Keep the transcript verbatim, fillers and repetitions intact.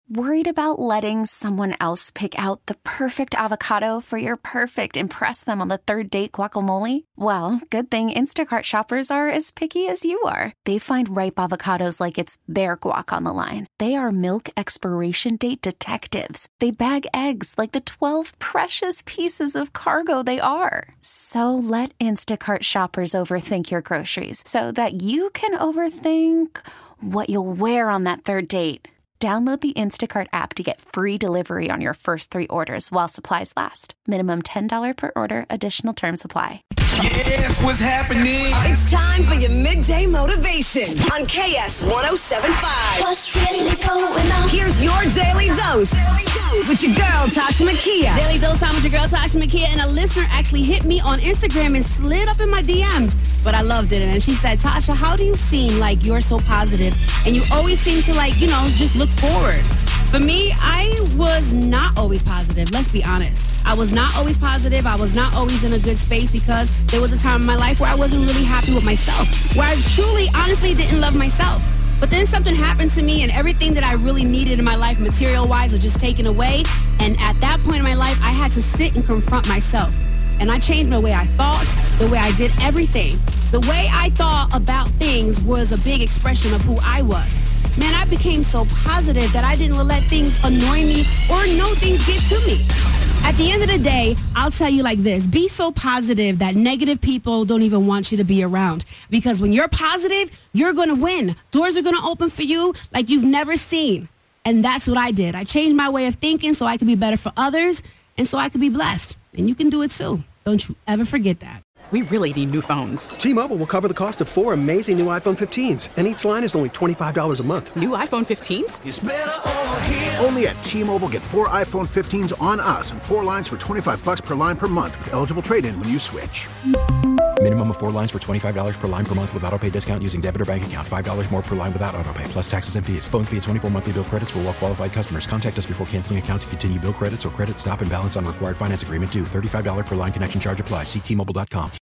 Worried about letting someone else pick out the perfect avocado for your perfect impress them on the third date guacamole? Well, good thing Instacart shoppers are as picky as you are. They find ripe avocados like it's their guac on the line. They are milk expiration date detectives. They bag eggs like the twelve precious pieces of cargo they are. So let Instacart shoppers overthink your groceries so that you can overthink what you'll wear on that third date. Download the Instacart app to get free delivery on your first three orders while supplies last. Minimum ten dollars per order. Additional terms apply. Yes, what's happening? It's time for your midday motivation on K S one oh seven point five. What's really going on? Here's your Daily Dose with your girl, Tasha Makia. Daily Dose time with your girl, Tasha Makia. And a listener actually hit me on Instagram and slid up in my D Ms. But I loved it. And she said, Tasha, how do you seem like you're so positive and you always seem to, like, you know, just look forward? For me, I was not always positive. Let's be honest. I was not always positive. I was not always in a good space because there was a time in my life where I wasn't really happy with myself, where I truly, honestly didn't love myself. But then something happened to me and everything that I really needed in my life material-wise was just taken away. And at that point in my life, I had to sit and confront myself. And I changed the way I thought, the way I did everything. The way I thought about things was a big expression of who I was. Man, I became so positive that I didn't let things annoy me or no things get to me. At the end of the day, I'll tell you like this. Be so positive that negative people don't even want you to be around. Because when you're positive, you're going to win. Doors are going to open for you like you've never seen. And that's what I did. I changed my way of thinking so I could be better for others and so I could be blessed. And you can do it too. Don't you ever forget that. We really need new phones. T-Mobile will cover the cost of four amazing new iPhone fifteens, and each line is only twenty-five dollars a month. New iPhone fifteens? It's better over here. Only at T-Mobile, get four iPhone fifteens on us and four lines for twenty-five dollars per line per month with eligible trade-in when you switch. Minimum of four lines for twenty-five dollars per line per month with autopay discount using debit or bank account. five dollars more per line without autopay, plus taxes and fees. Phone fee at twenty-four monthly bill credits for well-qualified customers. Contact us before canceling account to continue bill credits or credit stop and balance on required finance agreement due. thirty-five dollars per line connection charge applies. See T Mobile dot com.